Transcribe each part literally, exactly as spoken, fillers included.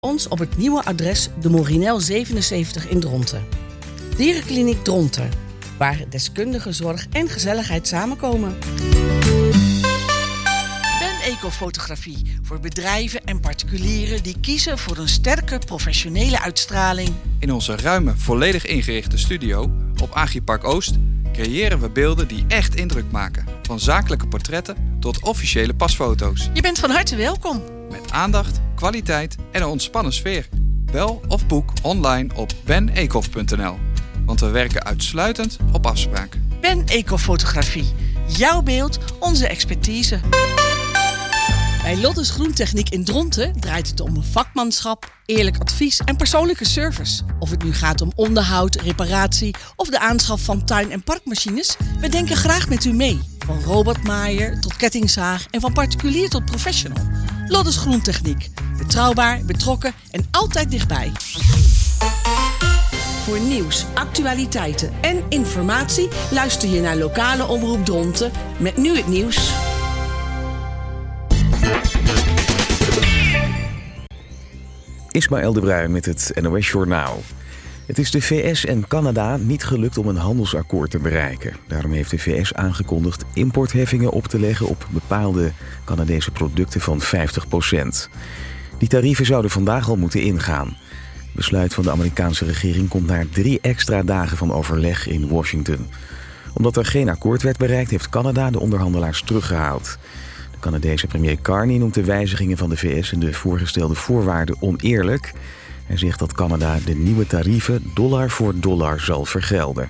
Ons op het nieuwe adres de Morinel zevenenzeventig in Dronten. Dierenkliniek Dronten, waar deskundige zorg en gezelligheid samenkomen. Ben Ecofotografie voor bedrijven en particulieren die kiezen voor een sterke professionele uitstraling. In onze ruime, volledig ingerichte studio op Agripark Oost creëren we beelden die echt indruk maken. Van zakelijke portretten tot officiële pasfoto's. Je bent van harte welkom. Met aandacht, kwaliteit en een ontspannen sfeer. Bel of boek online op ben ecof punt n l. Want we werken uitsluitend op afspraak. Ben Ecofotografie. Jouw beeld, onze expertise. Bij Lottes Groentechniek in Dronten draait het om vakmanschap, eerlijk advies en persoonlijke service. Of het nu gaat om onderhoud, reparatie of de aanschaf van tuin- en parkmachines, we denken graag met u mee. Van robotmaaier tot kettingzaag en van particulier tot professional. Lottes Groentechniek. Betrouwbaar, betrokken en altijd dichtbij. Voor nieuws, actualiteiten en informatie luister je naar lokale omroep Dronten met nu het nieuws. Ismaël de Bruin met het N O S-journaal. Het is de V S en Canada niet gelukt om een handelsakkoord te bereiken. Daarom heeft de V S aangekondigd importheffingen op te leggen op bepaalde Canadese producten van vijftig procent. Die tarieven zouden vandaag al moeten ingaan. Het besluit van de Amerikaanse regering komt na drie extra dagen van overleg in Washington. Omdat er geen akkoord werd bereikt, heeft Canada de onderhandelaars teruggehaald. De Canadese premier Carney noemt de wijzigingen van de V S en de voorgestelde voorwaarden oneerlijk. Hij zegt dat Canada de nieuwe tarieven dollar voor dollar zal vergelden.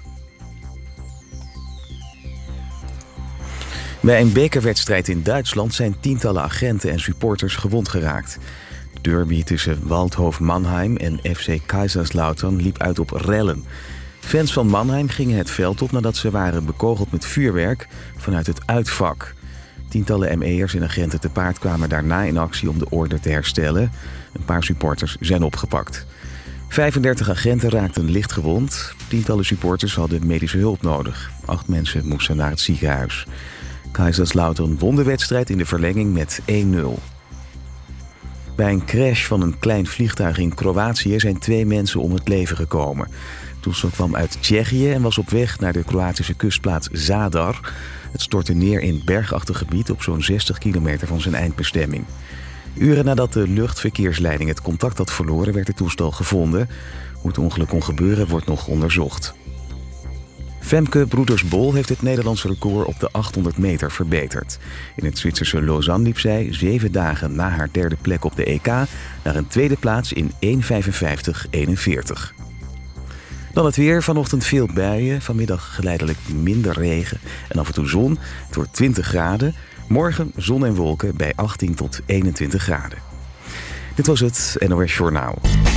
Bij een bekerwedstrijd in Duitsland zijn tientallen agenten en supporters gewond geraakt. De derby tussen Waldhof Mannheim en F C Kaiserslautern liep uit op rellen. Fans van Mannheim gingen het veld op nadat ze waren bekogeld met vuurwerk vanuit het uitvak. Tientallen M E'ers en agenten te paard kwamen daarna in actie om de orde te herstellen. Een paar supporters zijn opgepakt. vijfendertig agenten raakten licht gewond. Tientallen supporters hadden medische hulp nodig. Acht mensen moesten naar het ziekenhuis. Kaiserslautern won de wedstrijd in de verlenging met één nul. Bij een crash van een klein vliegtuig in Kroatië zijn twee mensen om het leven gekomen. Het toestel kwam uit Tsjechië en was op weg naar de Kroatische kustplaats Zadar. Het stortte neer in bergachtig gebied op zo'n zestig kilometer van zijn eindbestemming. Uren nadat de luchtverkeersleiding het contact had verloren, werd het toestel gevonden. Hoe het ongeluk kon gebeuren, wordt nog onderzocht. Femke Broeders-Bol heeft het Nederlandse record op de achthonderd meter verbeterd. In het Zwitserse Lausanne liep zij zeven dagen na haar derde plek op de E K naar een tweede plaats in één vijfenvijftig eenenveertig. Dan het weer. Vanochtend veel buien. Vanmiddag geleidelijk minder regen en af en toe zon. Het wordt twintig graden. Morgen zon en wolken bij achttien tot eenentwintig graden. Dit was het N O S Journaal.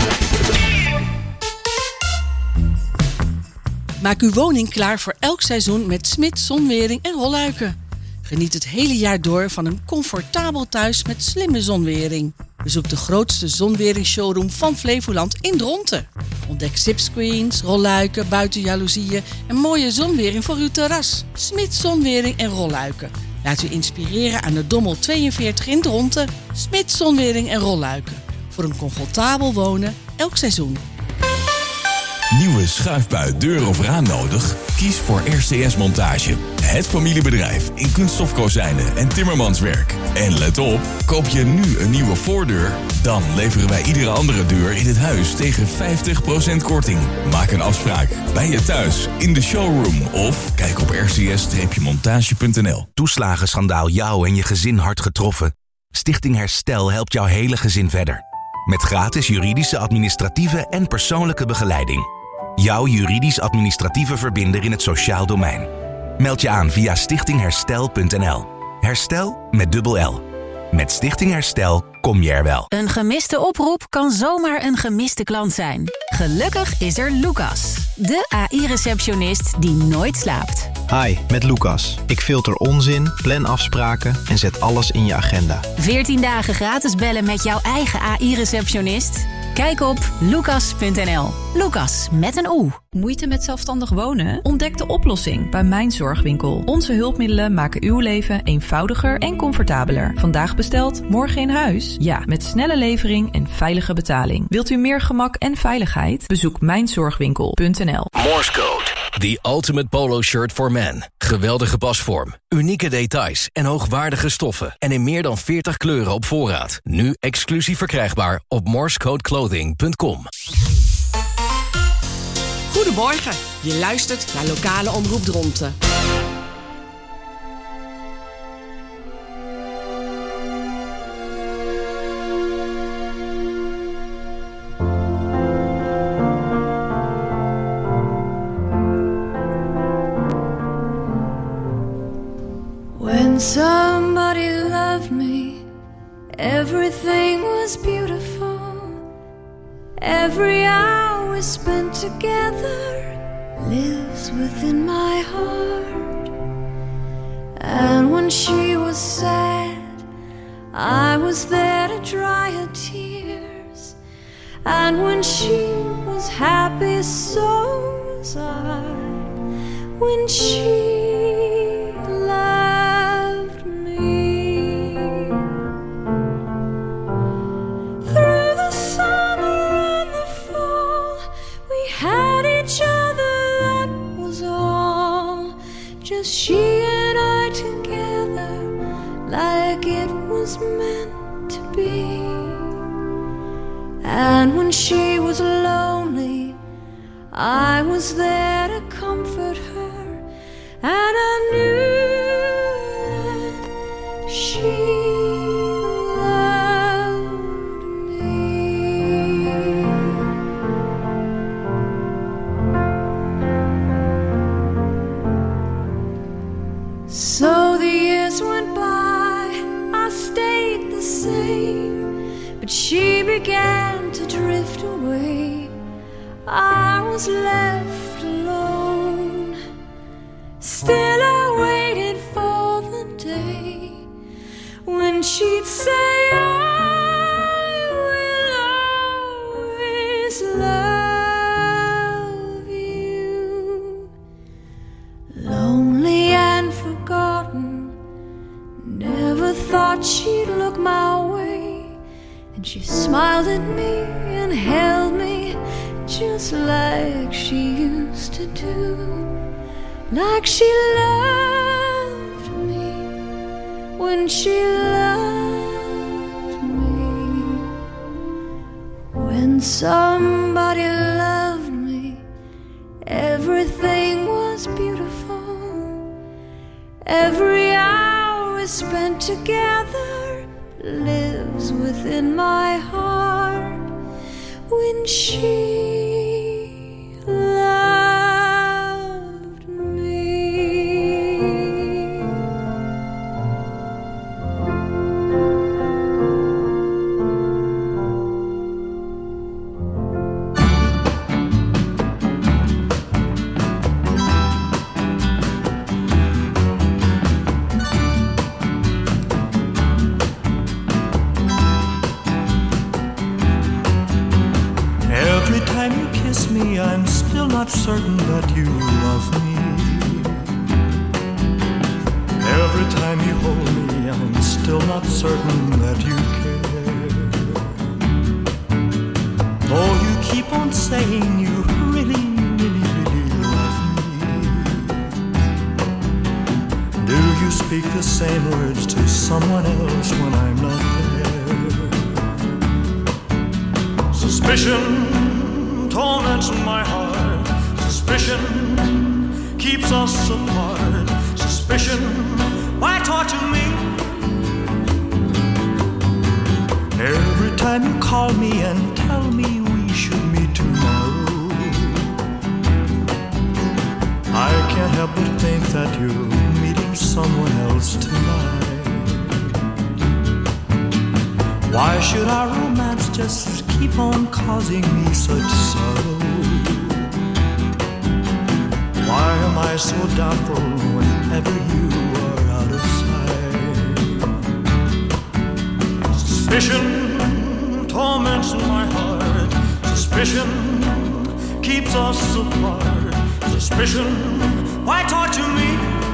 Maak uw woning klaar voor elk seizoen met Smits Zonwering en Rolluiken. Geniet het hele jaar door van een comfortabel thuis met slimme zonwering. Bezoek de grootste zonwering-showroom van Flevoland in Dronten. Ontdek zipscreens, rolluiken, buitenjaloezieën en mooie zonwering voor uw terras. Smits Zonwering en Rolluiken. Laat u inspireren aan de Dommel tweeënveertig in Dronten. Smits Zonwering en Rolluiken. Voor een comfortabel wonen elk seizoen. Nieuwe schuifbui, deur of raam nodig? Kies voor R C S Montage. Het familiebedrijf in kunststofkozijnen en timmermanswerk. En let op, koop je nu een nieuwe voordeur, dan leveren wij iedere andere deur in het huis tegen vijftig procent korting. Maak een afspraak bij je thuis, in de showroom of kijk op r c s montage punt n l. Toeslagenschandaal jou en je gezin hard getroffen? Stichting Herstel helpt jouw hele gezin verder. Met gratis juridische, administratieve en persoonlijke begeleiding. Jouw juridisch-administratieve verbinder in het sociaal domein. Meld je aan via stichting herstel punt n l. Herstel met dubbel L. Met Stichting Herstel kom je er wel. Een gemiste oproep kan zomaar een gemiste klant zijn. Gelukkig is er Lucas, de A I-receptionist die nooit slaapt. Hi, met Lucas. Ik filter onzin, plan afspraken en zet alles in je agenda. veertien dagen gratis bellen met jouw eigen A I-receptionist. Kijk op lucas punt n l. Lucas met een O. Moeite met zelfstandig wonen? Ontdek de oplossing bij Mijn Zorgwinkel. Onze hulpmiddelen maken uw leven eenvoudiger en comfortabeler. Vandaag besteld, morgen in huis? Ja, met snelle levering en veilige betaling. Wilt u meer gemak en veiligheid? Bezoek mijn zorgwinkel punt n l. Morse Code. The ultimate polo shirt for men. Geweldige pasvorm, unieke details en hoogwaardige stoffen. En in meer dan veertig kleuren op voorraad. Nu exclusief verkrijgbaar op morsecodeclothing punt com. Goedemorgen, je luistert naar lokale omroep Dronten. When somebody loved me, everything was beautiful. Every hour spent together lives within my heart. And when she was sad, I was there to dry her tears. And when she was happy, so was I. When she loved me, through the summer and the fall, we had each other, that was all. Just she and I together, like it was meant to be. And when she was lonely, I was there to comfort her, and I knew that she loved me. So the years went by, I stayed the same, but she began to drift away. I was left alone. Still I waited for the day when she'd say, I will always love you. Lonely and forgotten, never thought she'd look my way. And she smiled at me and held me just like she used to do. Like she loved me when she loved me. When somebody loved me, everything was beautiful. Every hour spent together lives within my heart. When she loved me. Every time you kiss me, I'm still not certain that you love me. Every time you hold me, I'm still not certain that you care. Though you keep on saying you really, really, really love me, do you speak the same words to someone else when I'm not there? Suspicion torments my heart. Suspicion keeps us apart. Suspicion, why torture me? Every time you call me and tell me we should meet tomorrow, I can't help but think that you're meeting someone else tonight. Why should our romance just keep on causing me such sorrow? Why am I so doubtful whenever you are out of sight? Suspicion torments my heart. Suspicion keeps us apart. Suspicion, why torture me?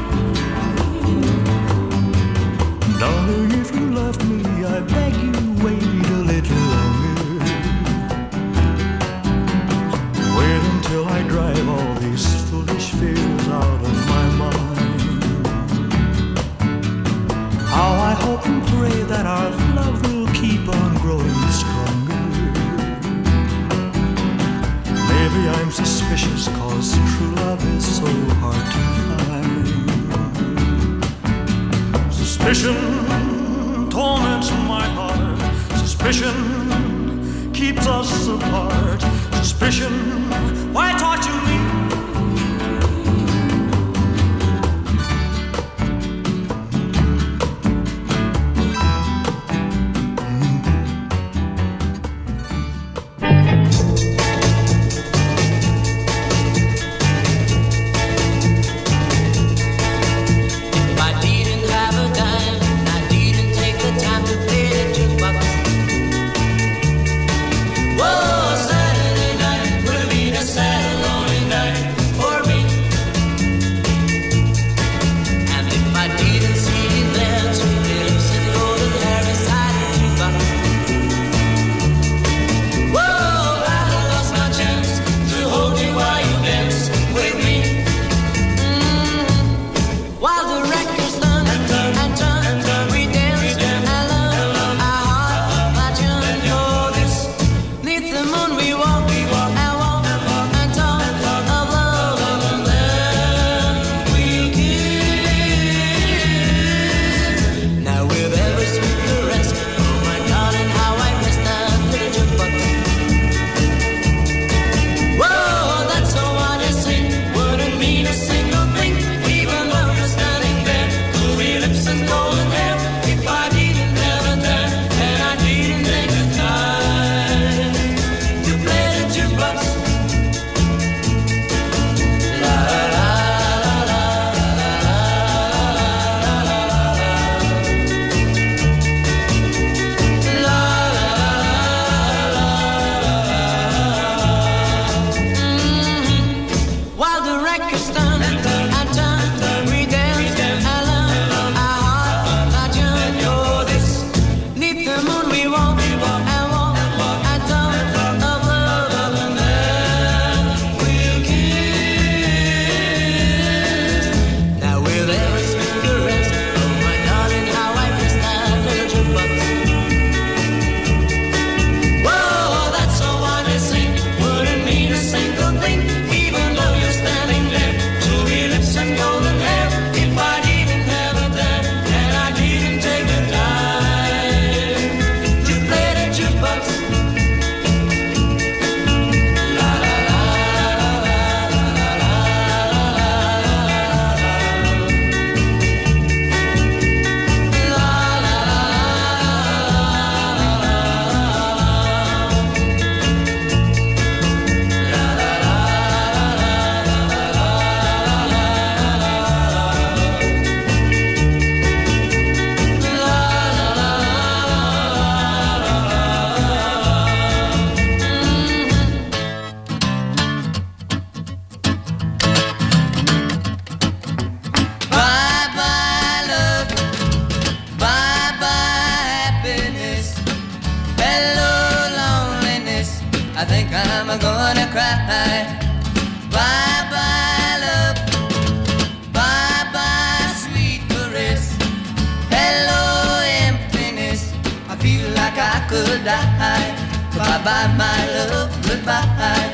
Darling, if you love me, I beg you, wait a little longer. Wait until I drive all these foolish fears out of my mind. How I hope and pray that our love will keep on growing stronger. Maybe I'm suspicious cause true love is so hard to find. Suspicion torments my heart. Suspicion keeps us apart. Suspicion, why torture me? Whoa, Saturday night would have been a sad, lonely night. could die. Bye-bye, my love, goodbye.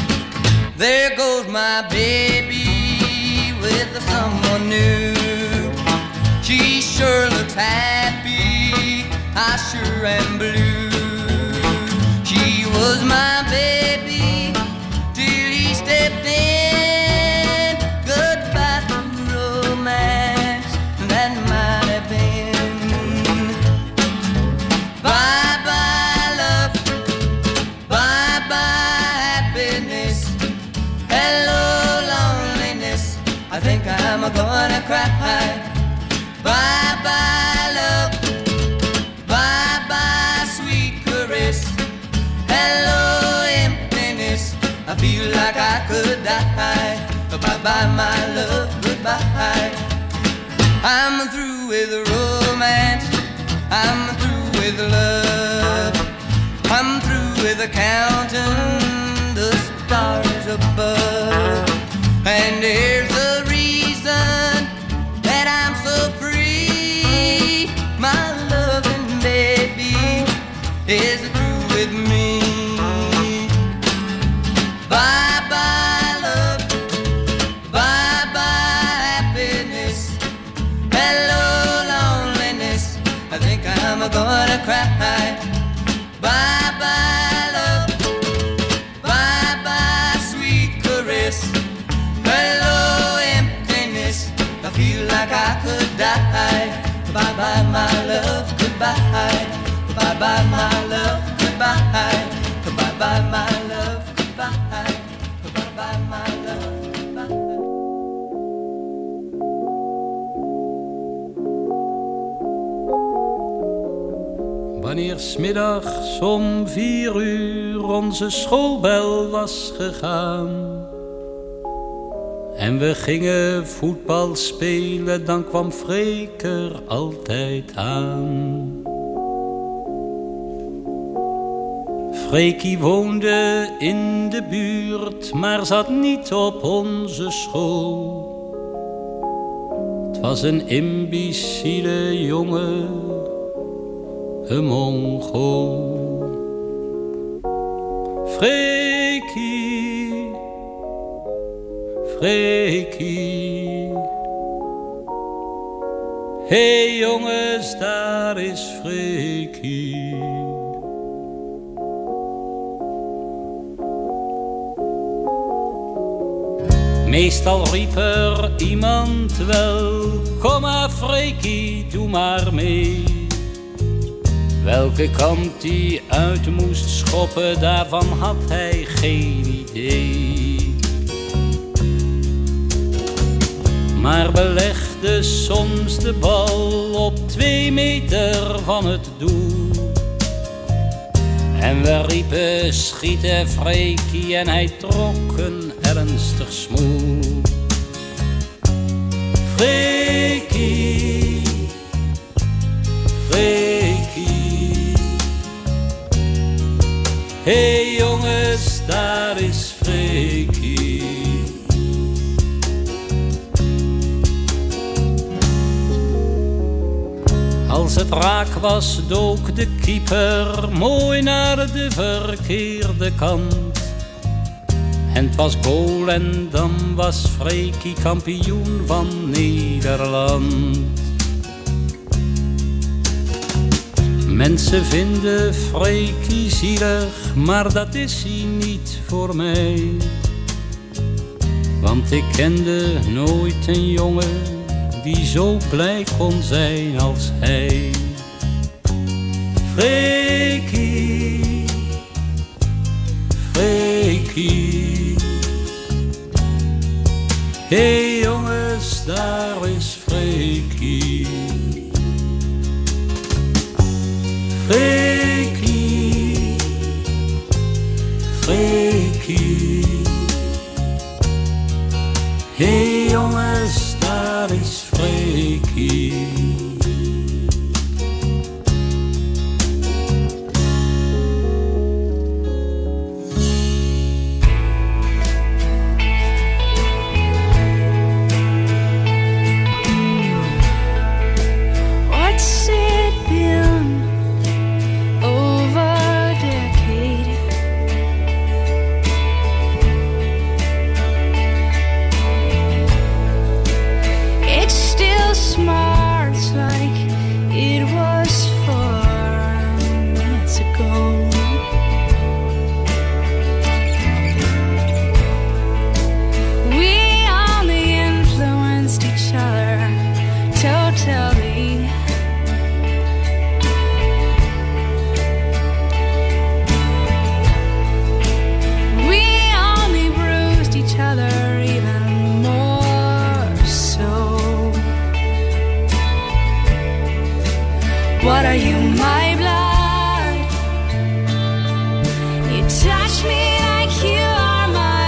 There goes my baby with someone new. She sure looks happy, I sure am blue. She was my baby till he stepped in. Goodbye to romance, that might have been. Bye-bye love, bye-bye happiness. Hello loneliness, I think I'm gonna cry. Bye-bye love, bye-bye sweet caress. Hello emptiness, feel like I could die. Bye-bye, my love, goodbye. I'm through with romance. I'm through with love. I'm through with counting the stars above. And there's a reason that I'm so free. My loving baby is through with me. Bye-bye love, bye-bye happiness. Hello loneliness, I think I'm gonna cry. Bye-bye love, bye-bye sweet caress. Hello emptiness, I feel like I could die. Bye-bye my love, goodbye. Bye-bye my love, goodbye. Bye-bye my love, goodbye. Bye-bye my love, goodbye. Wanneer 's middags om vier uur onze schoolbel was gegaan en we gingen voetbal spelen, dan kwam Freek er altijd aan. Freekie woonde in de buurt, maar zat niet op onze school. Het was een imbeciele jongen, een Mongool. Freekie, Freekie. Hey jongens, daar is Freekie. Meestal riep er iemand wel, kom maar Freekie, doe maar mee. Welke kant hij uit moest schoppen, daarvan had hij geen idee. Maar belegde soms de bal op twee meter van het doel. En we riepen schieten Freekie en hij trok een ernstig smoel. Freekie, Freekie. Hey jongens, daar is Freekie. Als het raak was, dook de keeper mooi naar de verkeerde kant. En het was goal en dan was Freekie kampioen van Nederland. Mensen vinden Freekie zielig, maar dat is hij niet voor mij. Want ik kende nooit een jongen die zo blij kon zijn als hij. Freekie, Freekie. Hey jongens, daar is Freekie. Freekie, Freekie. Hey jongens, daar is Freekie. What's it been over a decade? It still smarts like it was four minutes ago. We only influenced each other totally. We only bruised each other even more so. What are you, my blood? You touch me like you are my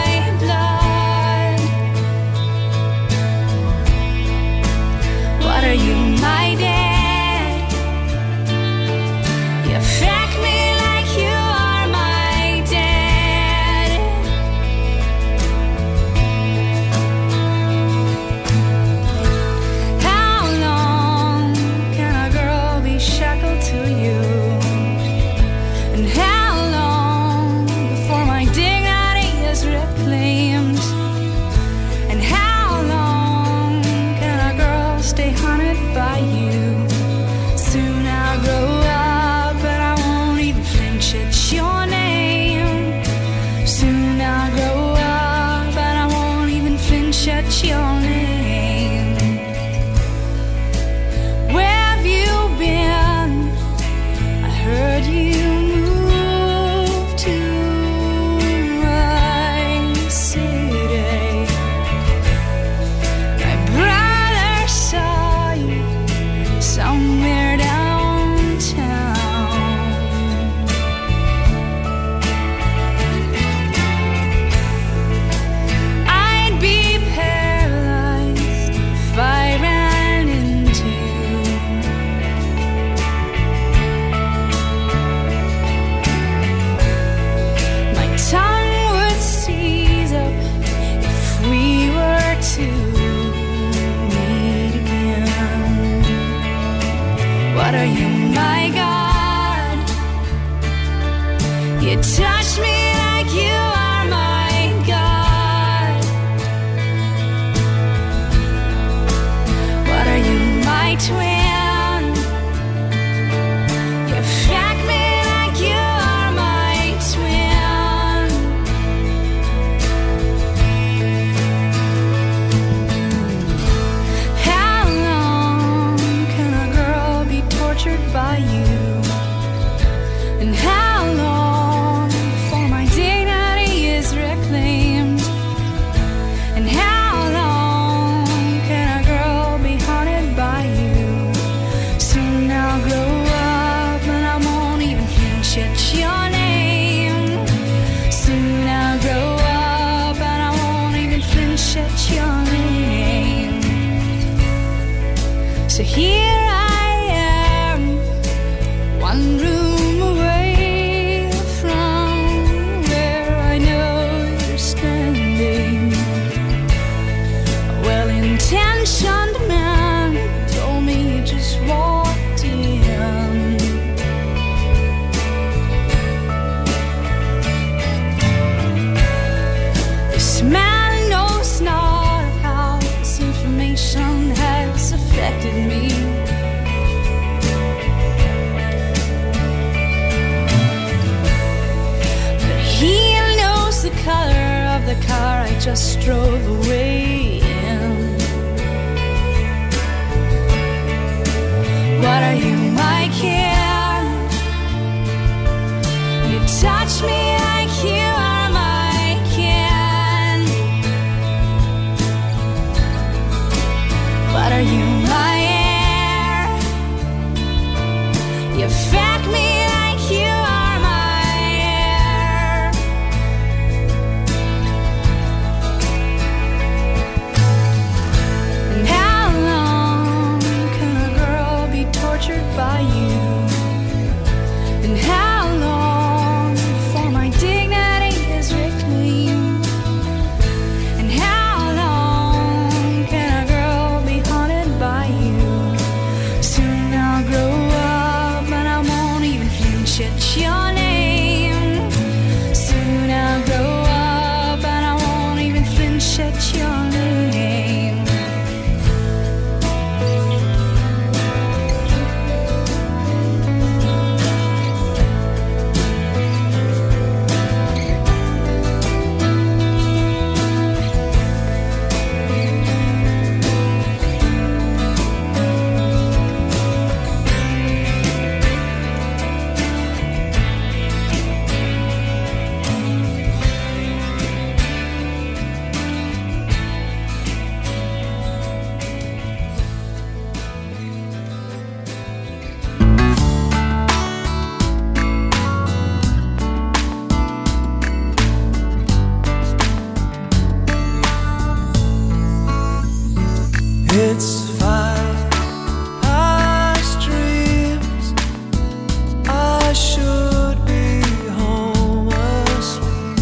just drove away. What are you, my kid? You touch me like you are my kin. What are you, my air? You fuck me like you are my air. And how long can a girl be tortured by you? And how long before my dignity is reclaimed? And how long can a girl be haunted by you? Soon I'll grow up and I won't even flinch at your name. Soon I'll grow up and I won't even flinch at your name. It's five past dreams. I should be home asleep,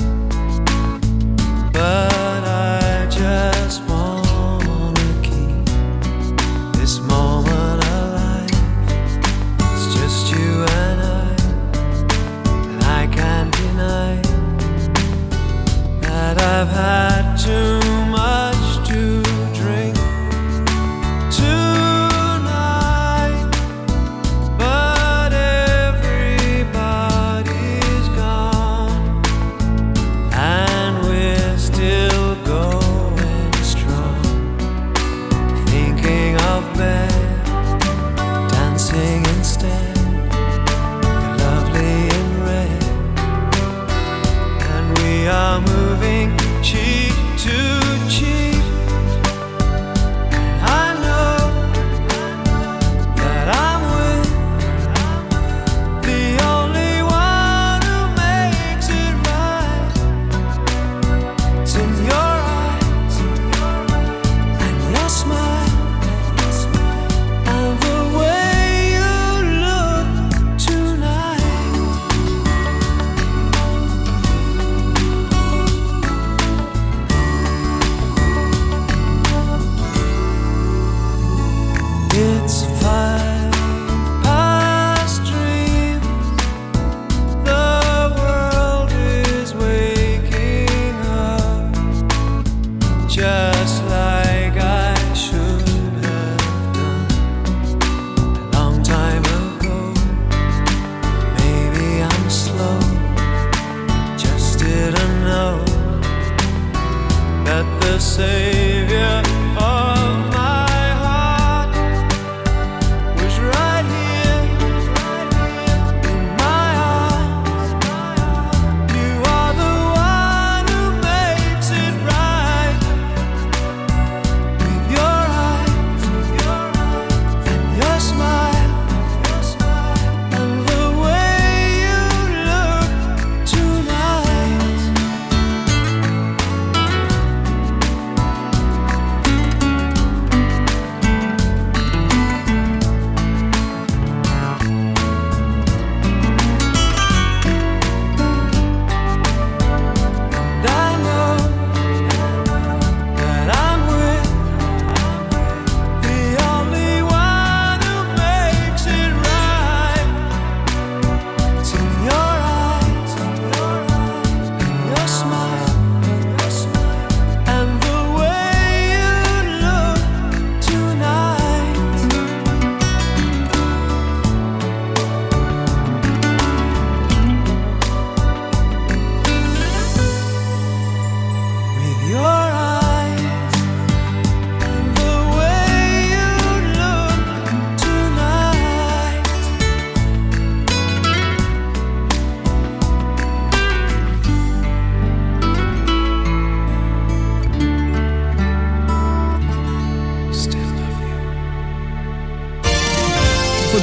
but I just wanna keep this moment alive. It's just you and I, and I can't deny that I've had too much to drink tonight, but everybody's gone, and we're still going strong. Thinking of bed, dancing instead. You're lovely in red, and we are moving cheek to cheek. I know that I'm with the only one who makes it right. It's in your eyes and your smile and the way you look tonight. It's five past dreams. The world is waking up, just like I should have done a long time ago. Maybe I'm slow, just didn't know that the savior of my heart was right here in my arms. You are the one who makes it right. With your eyes and your smile and the way you look tonight.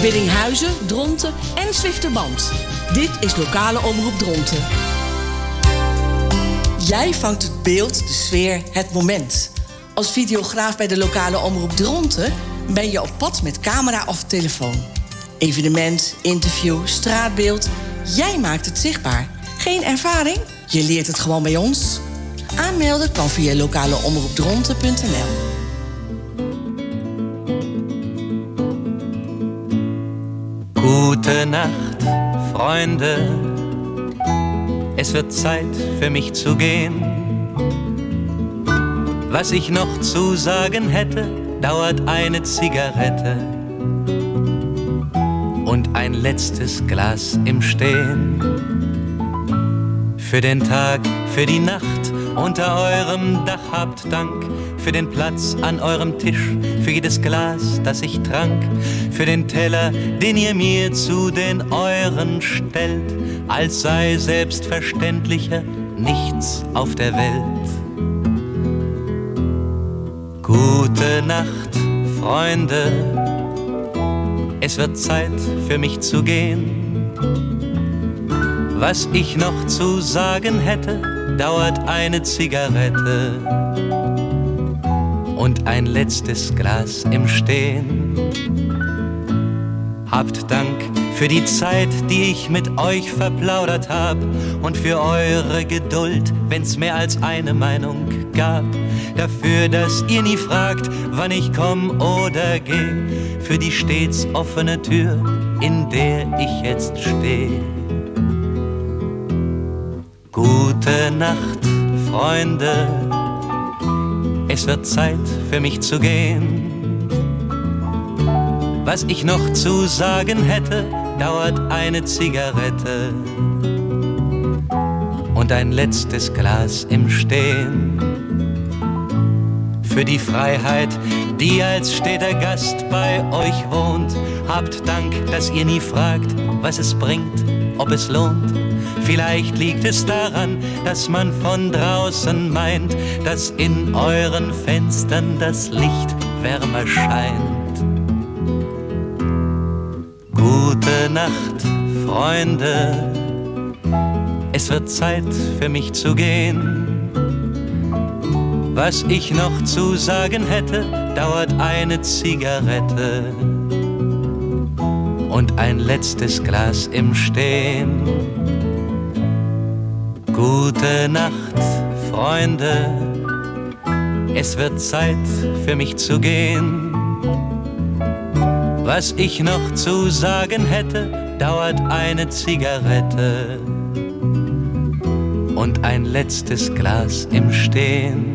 Biddinghuizen, Dronten en Zwifterband. Dit is lokale omroep Dronten. Jij vangt het beeld, de sfeer, het moment. Als videograaf bij de lokale omroep Dronten ben je op pad met camera of telefoon. Evenement, interview, straatbeeld. Jij maakt het zichtbaar. Geen ervaring? Je leert het gewoon bij ons. Aanmelden kan via lokaleomroepdronten punt n l. Gute Nacht, Freunde. Es wird Zeit für mich zu gehen. Was ich noch zu sagen hätte, dauert eine Zigarette und ein letztes Glas im Stehen. Für den Tag, für die Nacht unter eurem Dach habt Dank. Für den Platz an eurem Tisch, für jedes Glas, das ich trank. Für den Teller, den ihr mir zu den euren stellt, als sei selbstverständlicher nichts auf der Welt. Gute Nacht, Freunde, es wird Zeit für mich zu gehen. Was ich noch zu sagen hätte, dauert eine Zigarette und ein letztes Glas im Stehen. Habt Dank für die Zeit, die ich mit euch verplaudert hab und für eure Geduld, wenn's mehr als eine Meinung gab. Dafür, dass ihr nie fragt, wann ich komm oder geh, für die stets offene Tür, in der ich jetzt steh. Gute Nacht, Freunde, es wird Zeit für mich zu gehen. Was ich noch zu sagen hätte, dauert eine Zigarette und ein letztes Glas im Stehen. Für die Freiheit, die als steter Gast bei euch wohnt, habt Dank, dass ihr nie fragt, was es bringt, ob es lohnt. Vielleicht liegt es daran, dass man von draußen meint, dass in euren Fenstern das Licht wärmer scheint. Gute Nacht, Freunde, es wird Zeit für mich zu gehen. Was ich noch zu sagen hätte, dauert eine Zigarette und ein letztes Glas im Stehen. Gute Nacht, Freunde, es wird Zeit für mich zu gehen. Was ich noch zu sagen hätte, dauert eine Zigarette und ein letztes Glas im Stehen.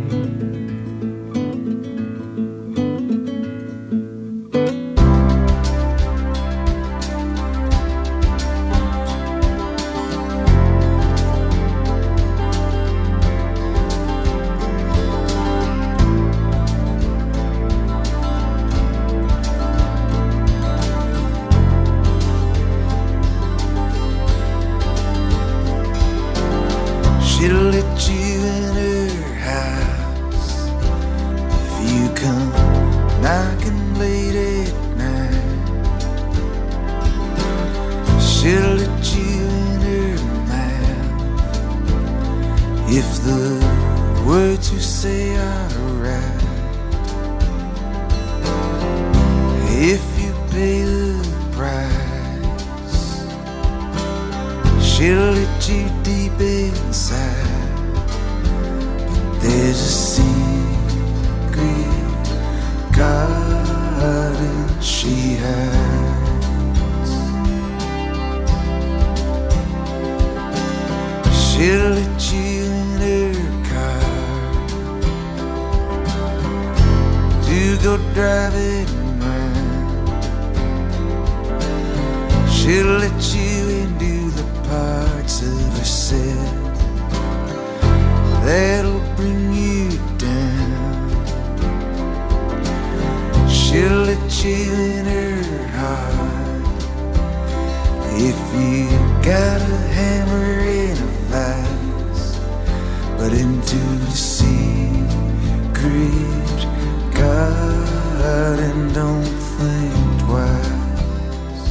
God, and don't think twice.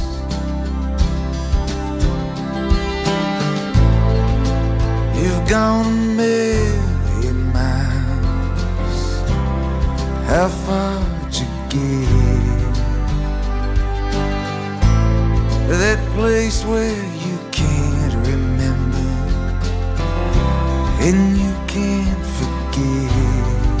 gone a million miles. How far'd you get? That place where you can't remember and you can't forget.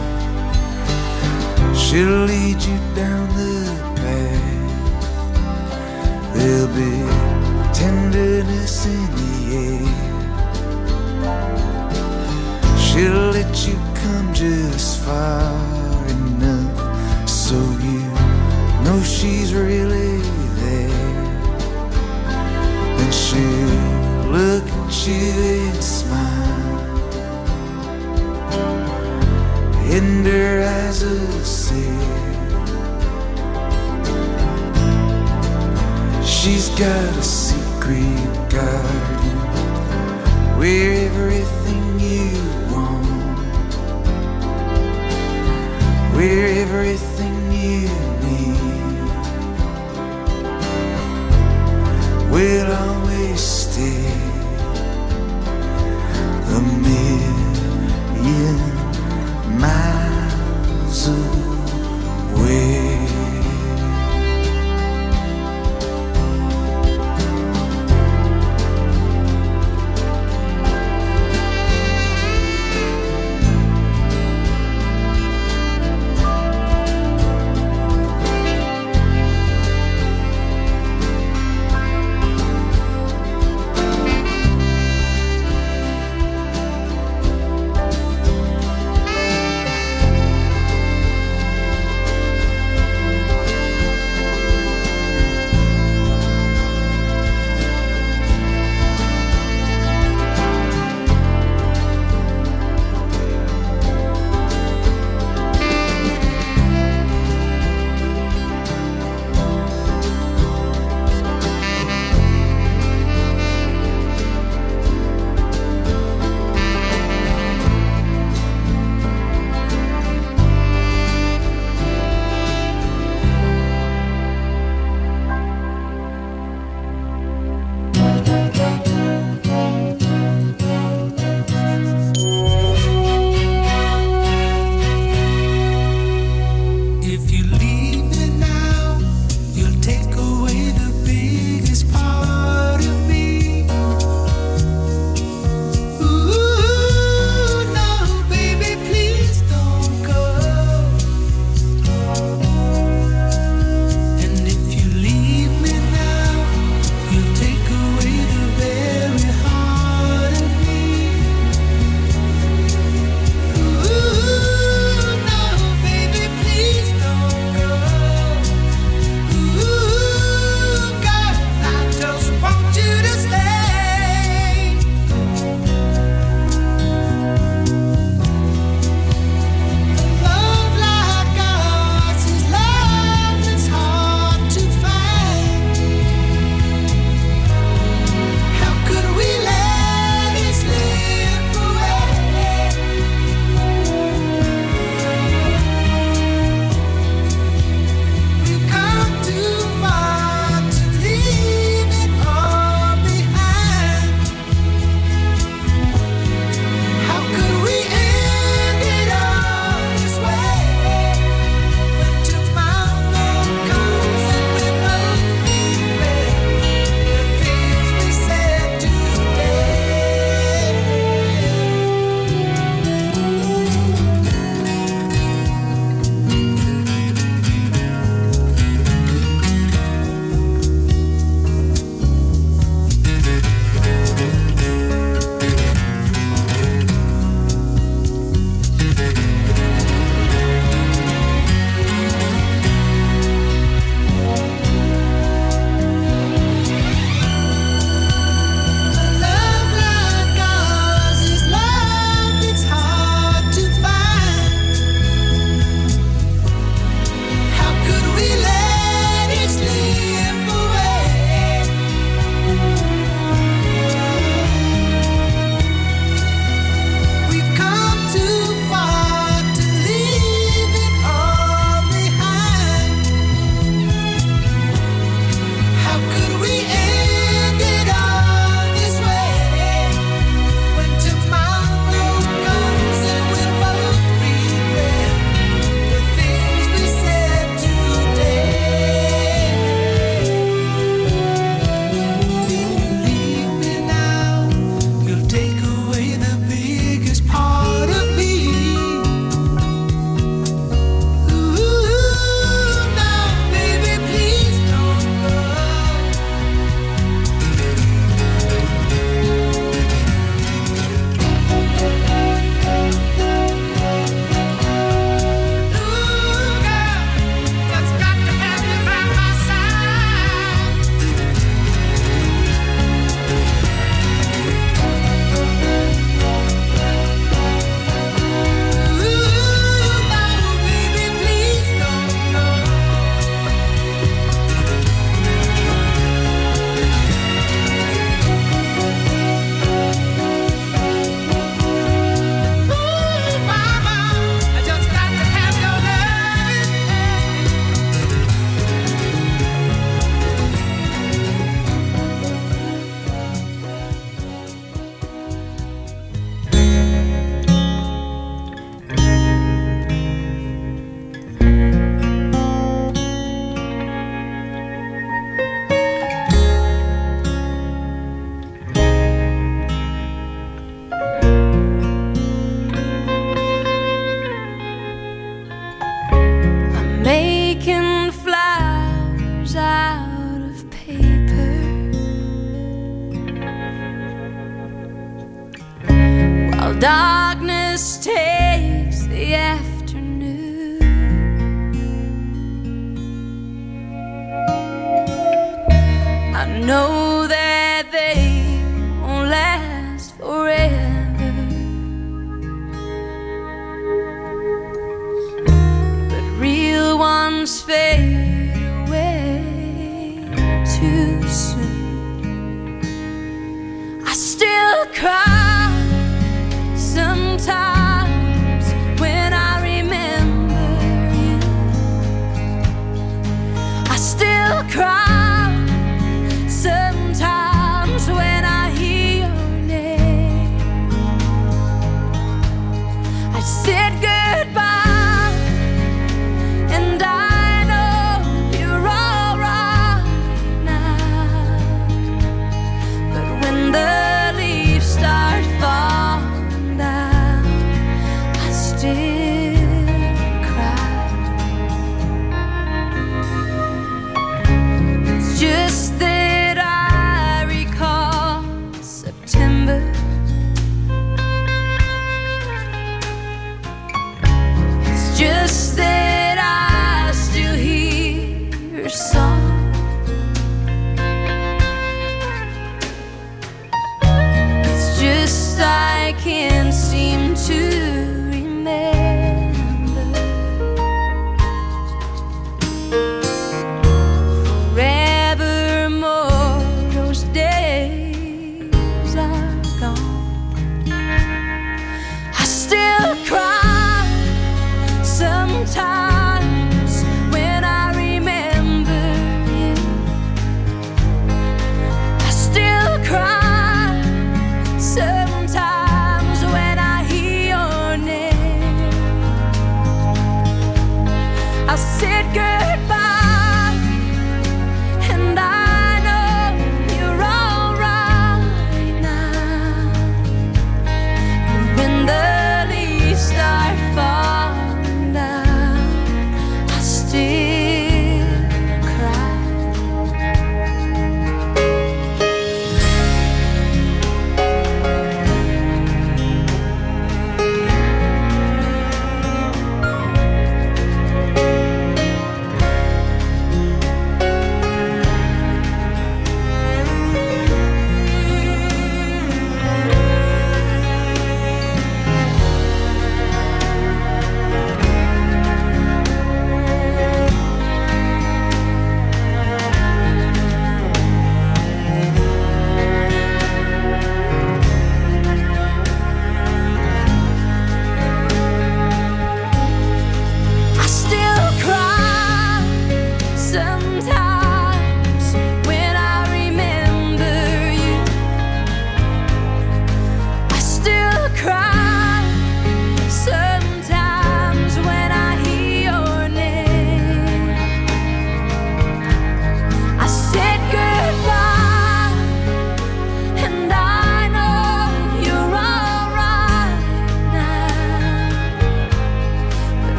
She'll lead you down the path. There'll be tenderness in the air. She'll let you come just far enough so you know she's really there. And she'll look at you and smile, and her eyes will say she's got a secret garden where everything you want, where everything you need will always stay a million miles away. while darkness takes the afternoon. I know that they won't last forever, but real ones fade away too soon. I still cry sometimes when I remember you. I still cry sometimes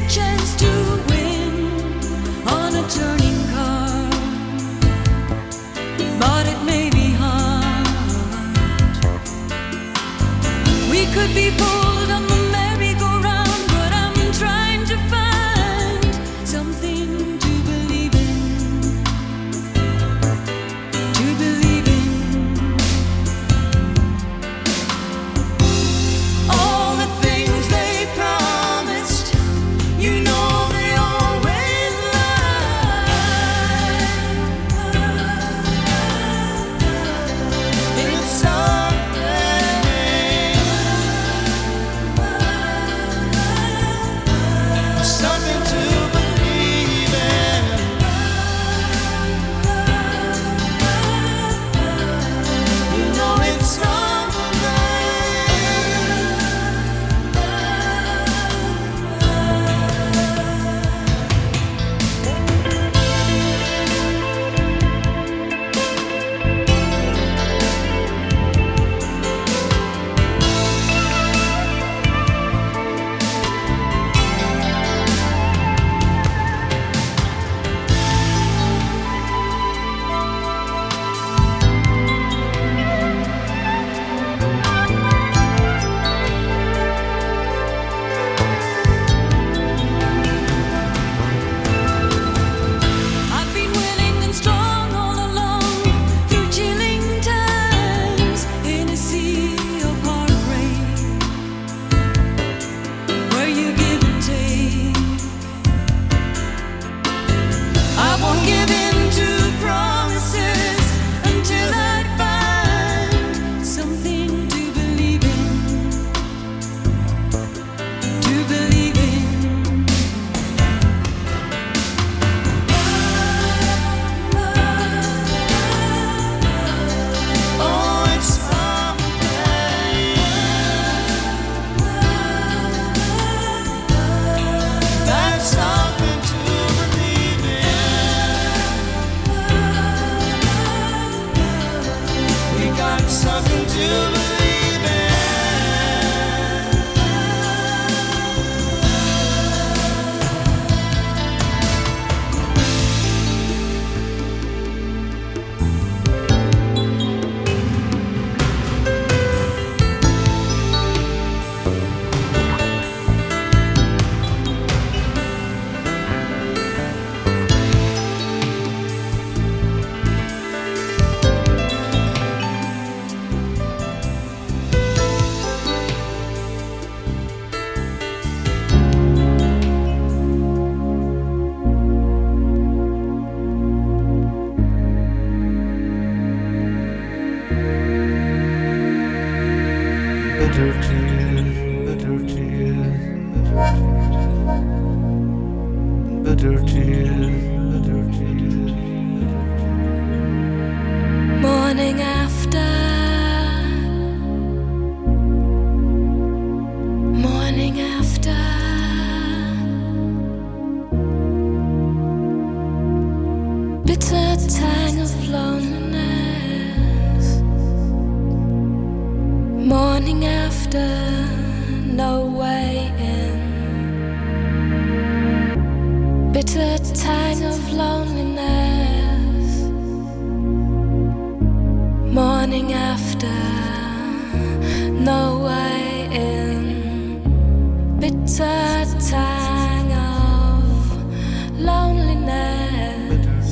chance to win on a turning card, but it may be hard. We could be pulled on the merry-go-round, but I'm trying to find something to believe in, to believe in. All the things they promised, you know they always lie. It's something, something to believe in. You know it's something. I've been willing and strong all along, through chilling times, in a sea of heartbreak, where you give and take. I won't give in to promises until I find something to believe in, to believe in. Oh, it's something. That's something to believe in. We got something to believe in. Bitter tears, bitter tears, bitter tears, bitter tears. Morning after, morning after, bitter tang of loneliness. Morning after, no way in. Bitter tang of loneliness. Morning after, no way in. Bitter tang of loneliness.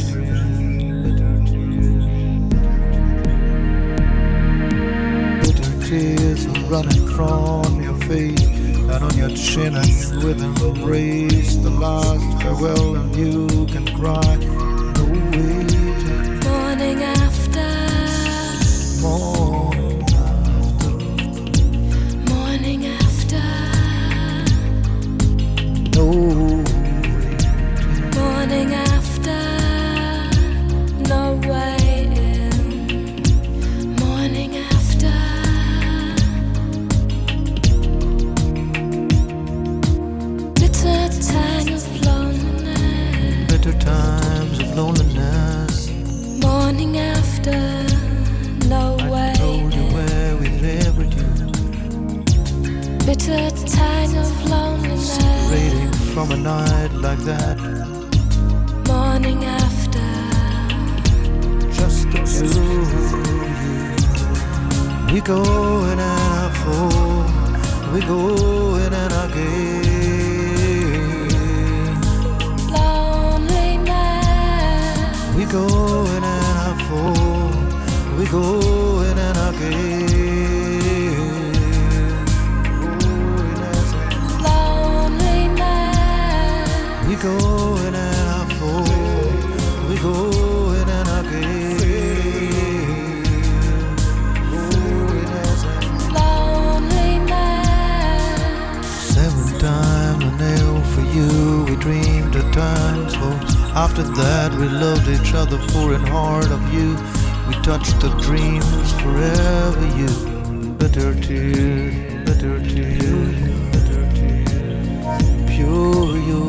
Bitter tears are running from your face, and on your chin and with embrace the last farewell, and you can cry. No way to Morning after, morning after, morning after, no morning after, no way in. Morning after, bitter tang of loneliness. bitter times of from a night like that. Morning after, just the two of you. We go in and I fall, we go in and again. loneliness. We go in and I fall, we go in and again. We go in and I fall, we go in and again. Loneliness. Seven times a nail for you, we dreamed of times. So after that we loved each other for in heart of you. We touched the dreams forever you. Bitter tears, bitter tears, bitter tears. Pure you.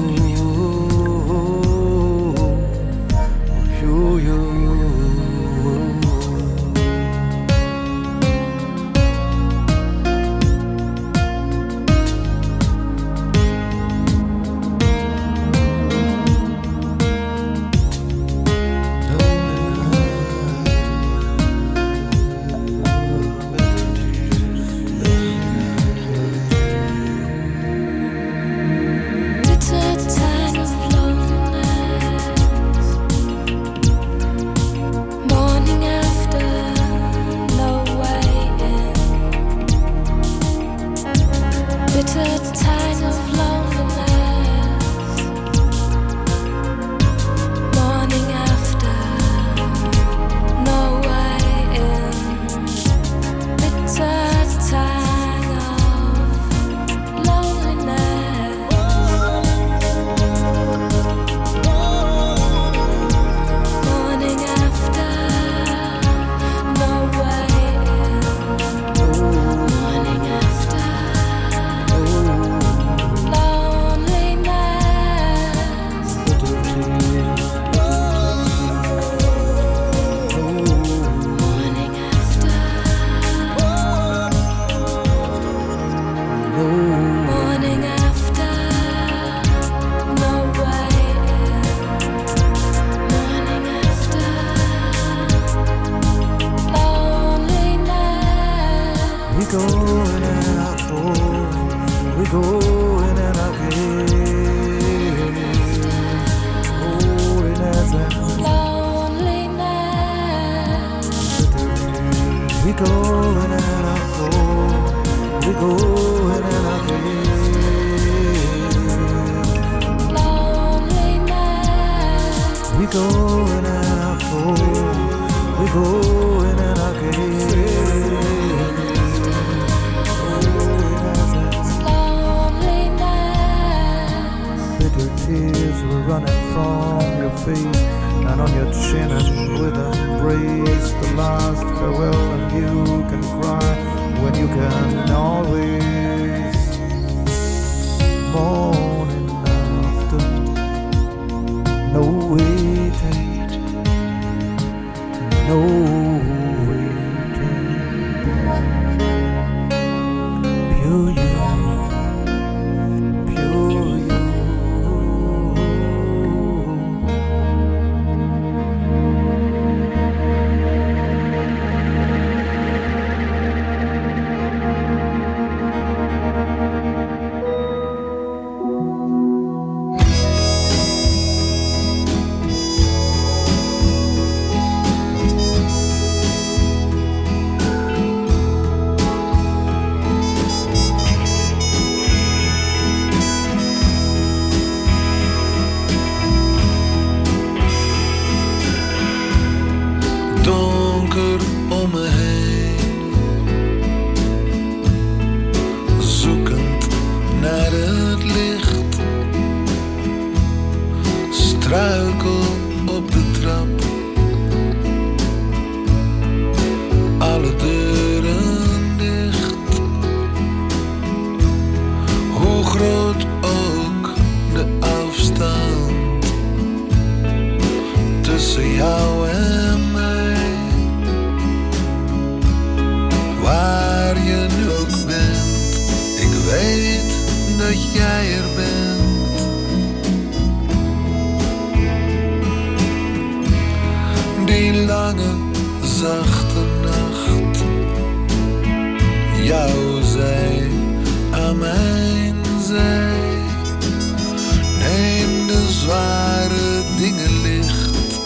dingen ligt,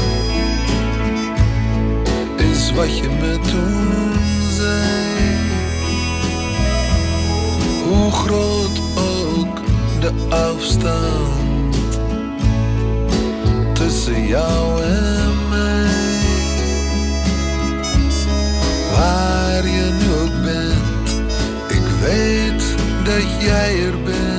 is wat je me toen zei. Hoe groot ook de afstand tussen jou en mij, waar je nu ook bent, ik weet dat jij er bent.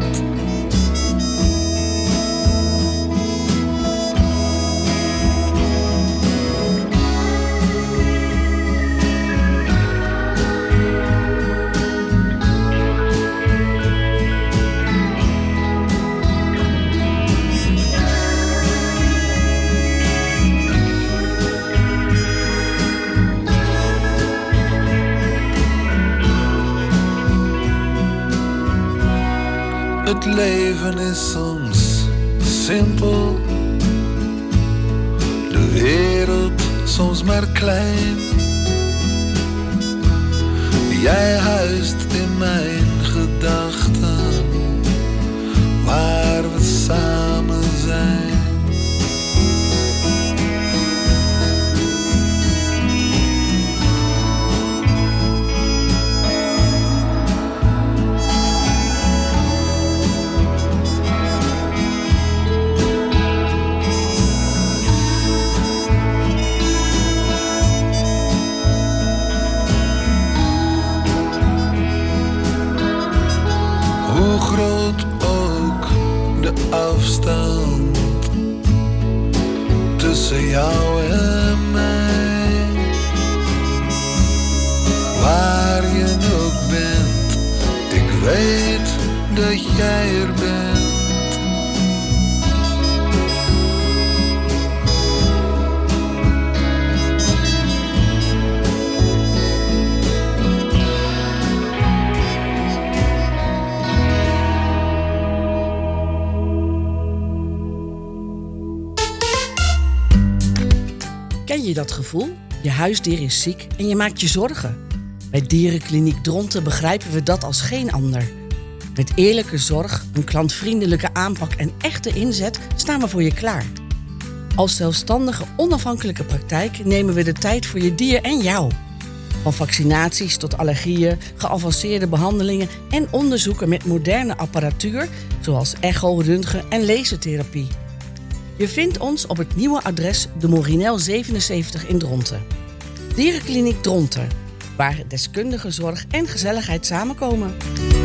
Het leven is soms simpel, de wereld soms maar klein. Jij huist in mijn gedachten, waar we samen zijn. Hoe groot ook de afstand tussen jou en mij, waar je nu ook bent, ik weet dat jij er bent. Ken je dat gevoel? Je huisdier is ziek en je maakt je zorgen. Bij Dierenkliniek Dronten begrijpen we dat als geen ander. Met eerlijke zorg, een klantvriendelijke aanpak en echte inzet staan we voor je klaar. Als zelfstandige, onafhankelijke praktijk nemen we de tijd voor je dier en jou. Van vaccinaties tot allergieën, geavanceerde behandelingen en onderzoeken met moderne apparatuur, zoals echo, röntgen en lasertherapie. Je vindt ons op het nieuwe adres de Morinel zevenenzeventig in Dronten. Dierenkliniek Dronten, waar deskundige zorg en gezelligheid samenkomen.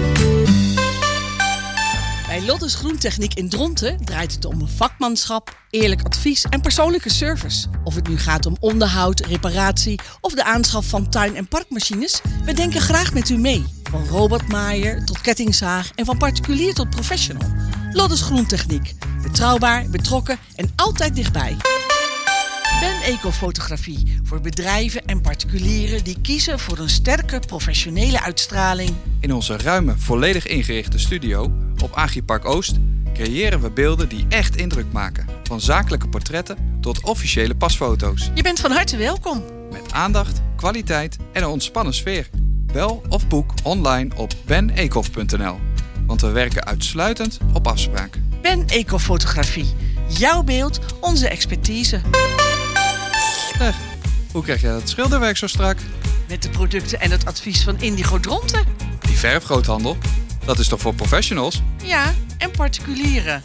Bij Lottes Groentechniek in Dronten draait het om vakmanschap, eerlijk advies en persoonlijke service. Of het nu gaat om onderhoud, reparatie of de aanschaf van tuin- en parkmachines, we denken graag met u mee. Van robotmaaier tot kettingzaag en van particulier tot professional. Lottes Groentechniek. Betrouwbaar, betrokken en altijd dichtbij. Ben Ecofotografie voor bedrijven en particulieren die kiezen voor een sterke professionele uitstraling. In onze ruime, volledig ingerichte studio op Agripark Oost creëren we beelden die echt indruk maken. Van zakelijke portretten tot officiële pasfoto's. Je bent van harte welkom. Met aandacht, kwaliteit en een ontspannen sfeer. Bel of boek online op ben ecof punt n l. Want we werken uitsluitend op afspraak. Ben Ecofotografie. Jouw beeld, onze expertise. Zeg, hoe krijg jij dat schilderwerk zo strak? Met de producten en het advies van Indigo Dronten. Die verfgroothandel, dat is toch voor professionals? Ja, en particulieren.